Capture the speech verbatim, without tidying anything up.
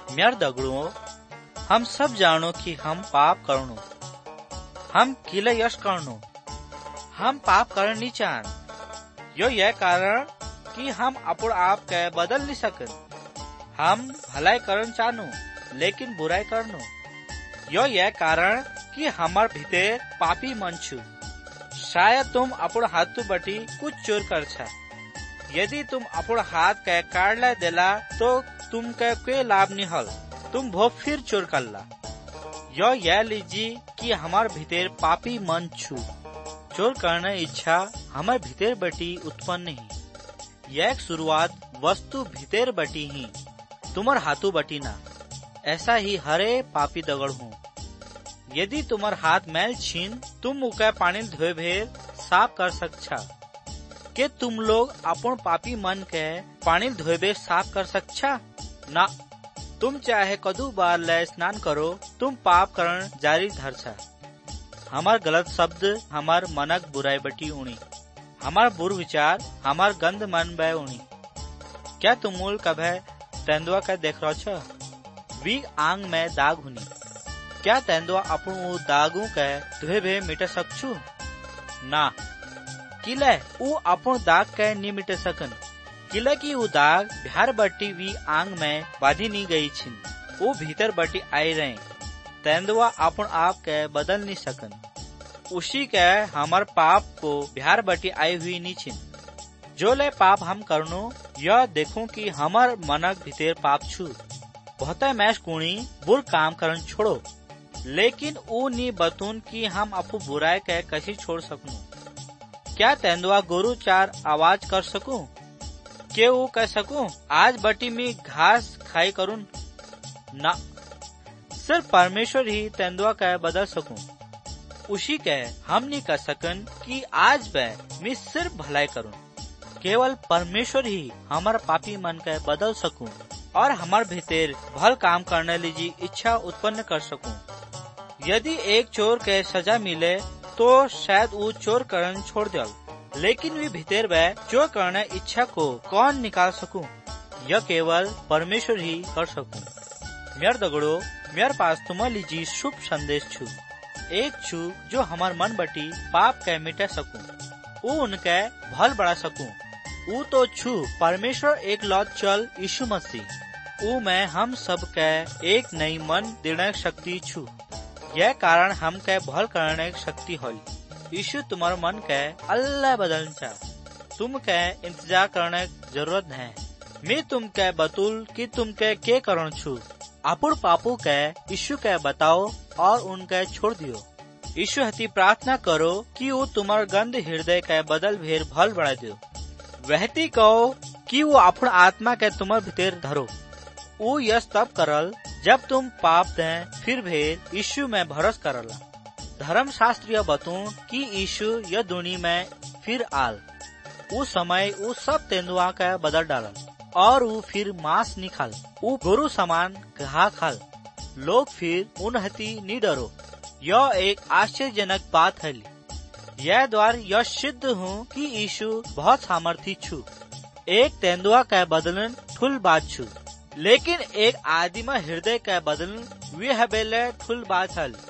म्यार दगड़ुओं, हम सब जानो कि हम पाप करनो, हम किले यश करनो, हम पाप कर नहीं चाहन। यो यह कारण कि हम अपन आप के बदल नहीं सकन। हम भलाई करन चाहनो, लेकिन बुराई करनो। यो यह कारण कि हमार भीतर पापी मन छु। शायद तुम अपन हाथ बटी कुछ चोर कर छा। यदि तुम अपन हाथ के काटला देला तो तुम के कोई लाभ नहीं हल, तुम वो फिर चोर कर ला। यो यह लीजी कि हमार भीतर पापी मन छु। चोर करने इच्छा हमारे भीतर बटी उत्पन्न नहीं। यह एक शुरुआत वस्तु भीतर बटी ही, तुम्हार हाथू बटी ना। ऐसा ही हरे पापी दगड़ हूँ। यदि तुम्हार हाथ मैल छीन, तुम उके पानी धोए भेर साफ कर सकछा। के तुम लोग अपन पापी मन के पानी धोए भेर साफ कर सकछा? ना, तुम चाहे कदू बार ले स्नान करो, तुम पाप करण जारी धरछा। हमार गलत शब्द हमार मनक बुराई बटी उणी, हमार बुर विचार हमार गंद मन बे उणी। क्या तुमुल कभे तेंदुआ के देख रहो छ? वी आंग में दाग हुनी। क्या तेंदुआ अपन उ दागू के धोए भे मिटे सकछू? ना, किले उ अपन दाग के नी मिटे सकन। किले की उ दाग बिहार बटी वी आंग में बाधी नहीं गई छिन, वो भीतर बटी आई रहे। तेंदुआ अपन आप के बदल नहीं सकन। उसी के हमार पाप को बिहार बटी आई हुई नहीं छिन। जो ले पाप हम करनो, यह देखूं कि हमार मनक भीतर पाप छु। बहुत मैश कुणी बुर काम करन छोड़ो, लेकिन उ नी बतून कि हम अपू बुराई के कैसी छोड़ सकूं। क्या तेंदुआ गोरु चार आवाज कर सकूं? के वो कह सकूं आज बटी मी घास खाई करूं? ना, सिर्फ परमेश्वर ही तेंदुआ के बदल सकूं। उसी के हम नहीं कर सकन कि आज बे मैं सिर्फ भलाई करूं। केवल परमेश्वर ही हमार पापी मन के बदल सकूं और हमार भीतर भल काम करने लीजी इच्छा उत्पन्न कर सकूं। यदि एक चोर के सजा मिले तो शायद वो चोर करन छोड़ दे, लेकिन वे भीतर वे चोर करने इच्छा को कौन निकाल सकूं? यह केवल परमेश्वर ही कर सकूं। मेर दगड़ो, मेरे पास तुम्हारे लीजी शुभ संदेश छु। एक छु जो हमार मन बटी पाप के मिटे सकूं, वो उनके भल बढ़ा सकूं। वो तो छु परमेश्वर एक लौट चल यीशु मसीह। वो में हम सब के एक नई मन देने शक्ति छु। यह कारण हम के भल करने शक्ति होली। यीशु तुम्हारे मन के अल्लाह बदलना चाह। तुम के इंतजार करने जरूरत है। मैं तुम के बतूल कि तुम के के करण छु। अपन पापू के यीशु के बताओ और उनके छोड़ दियो। यीशु हती प्रार्थना करो कि वो तुम्हार गंद हृदय के बदल भेर भल बढ़ा दो। वहती कहो कि वो अपन आत्मा के तुम्हार भीतर धरो। वो यस तब करल जब तुम पाप दें फिर भेर यीशु में भरोस करला। धर्म शास्त्रीय बतूं कि यीशु यह दुनिया में फिर आल। उस समय वो सब तेंदुआ के बदल डालल और वो फिर मांस निकाल, वो गोरु समान घा खाल। लोग फिर उन हती नहीं डरो। यह एक आश्चर्यजनक बात है। यह द्वार यह सिद्ध हूँ कि यीशु बहुत सामर्थी छु। एक तेंदुआ के बदलन ठुल बात छु, लेकिन एक आदिमा हृदय के बदलन वे हबेले ठुल बात हल।